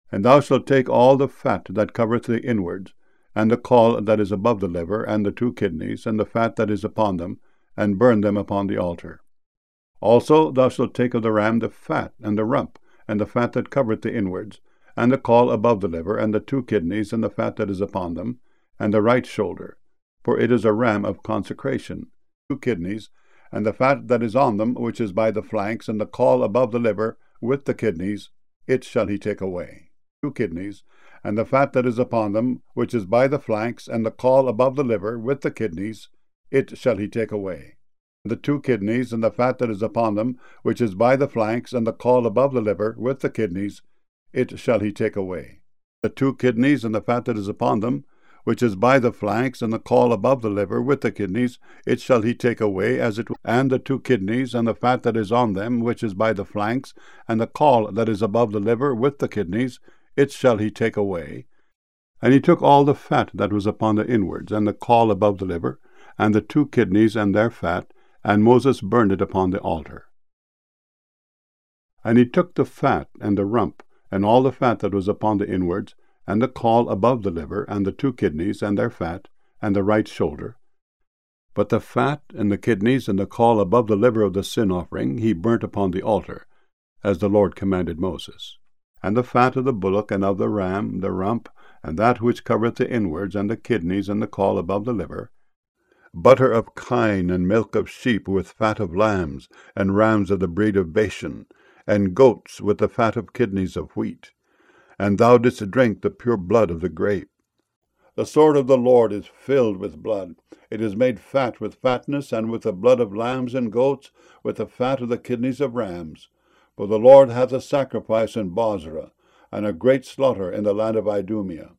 And thou shalt take all the fat that covereth the inwards, and the caul that is above the liver, and the 2 kidneys, and the fat that is upon them, and burn them upon the altar. Also thou shalt take of the ram the fat, and the rump, and the fat that covereth the inwards, and the caul above the liver, and the 2 kidneys, and the fat that is upon them, and the right shoulder, for it is a ram of consecration, 2 kidneys, and the fat that is on them, which is by the flanks, and the caul above the liver, with the kidneys, it shall he take away. 2 kidneys, and the fat that is upon them, which is by the flanks, and the caul above the liver, with the kidneys, it shall he take away. The 2 kidneys, and the fat that is upon them, which is by the flanks, and the caul above the liver, with the kidneys, it shall he take away. The 2 kidneys, and the fat that is upon them, which is by the flanks, and the caul above the liver, with the kidneys, it shall he take away, and the 2 kidneys, and the fat that is on them, which is by the flanks, and the caul that is above the liver, with the kidneys, it shall he take away. And he took all the fat that was upon the inwards, and the caul above the liver, and the 2 kidneys and their fat, and Moses burned it upon the altar. And he took the fat and the rump, and all the fat that was upon the inwards, and the caul above the liver, and the 2 kidneys and their fat, and the right shoulder. But the fat and the kidneys and the caul above the liver of the sin offering he burnt upon the altar, as the Lord commanded Moses. And the fat of the bullock and of the ram, the rump, and that which covereth the inwards, and the kidneys and the caul above the liver, butter of kine, and milk of sheep, with fat of lambs, and rams of the breed of Bashan, and goats with the fat of kidneys of wheat. And thou didst drink the pure blood of the grape. The sword of the Lord is filled with blood. It is made fat with fatness, and with the blood of lambs and goats, with the fat of the kidneys of rams. For the Lord hath a sacrifice in Bozrah, and a great slaughter in the land of Idumea.